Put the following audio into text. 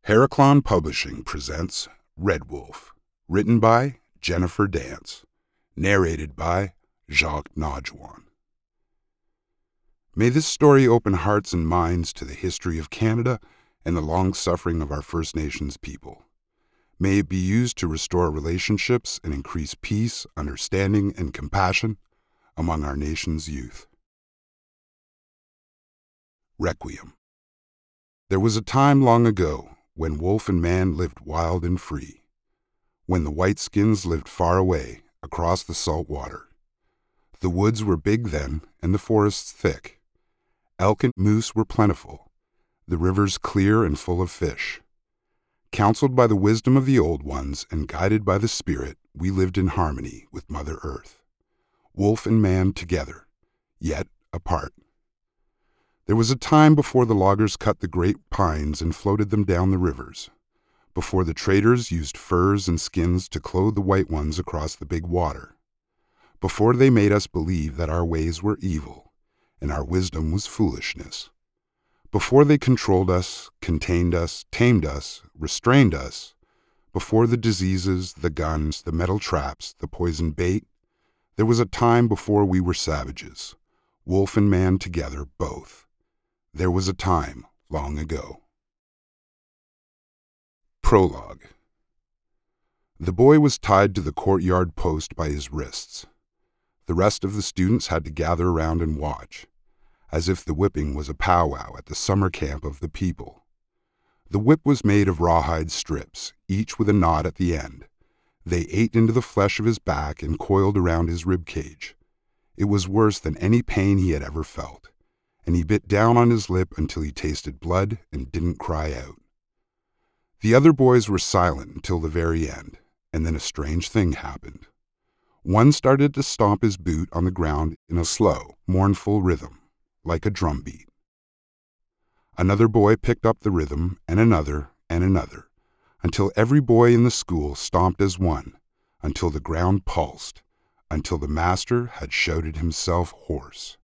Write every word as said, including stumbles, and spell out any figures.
Heraclon Publishing presents Red Wolf, written by Jennifer Dance, narrated by Jacques Nadjuan. May this story open hearts and minds to the history of Canada and the long suffering of our First Nations people. May it be used to restore relationships and increase peace, understanding, and compassion among our nation's youth. Requiem. There was a time long ago when wolf and man lived wild and free, when the whiteskins lived far away across the salt water. The woods were big then and the forests thick. Elk and moose were plentiful, the rivers clear and full of fish. Counseled by the wisdom of the old ones and guided by the Spirit, we lived in harmony with Mother Earth, wolf and man together, yet apart. There was a time before the loggers cut the great pines and floated them down the rivers, before the traders used furs and skins to clothe the white ones across the big water, before they made us believe that our ways were evil and our wisdom was foolishness, before they controlled us, contained us, tamed us, restrained us, before the diseases, the guns, the metal traps, the poison bait, there was a time before we were savages, wolf and man together both. There was a time long ago. Prologue. The boy was tied to the courtyard post by his wrists. The rest of the students had to gather around and watch, as if the whipping was a powwow at the summer camp of the people. The whip was made of rawhide strips, each with a knot at the end. They ate into the flesh of his back and coiled around his rib cage. It was worse than any pain he had ever felt, and he bit down on his lip until he tasted blood and didn't cry out. The other boys were silent until the very end, and then a strange thing happened. One started to stomp his boot on the ground in a slow, mournful rhythm, like a drum beat. Another boy picked up the rhythm, and another, and another, until every boy in the school stomped as one, until the ground pulsed, until the master had shouted himself hoarse.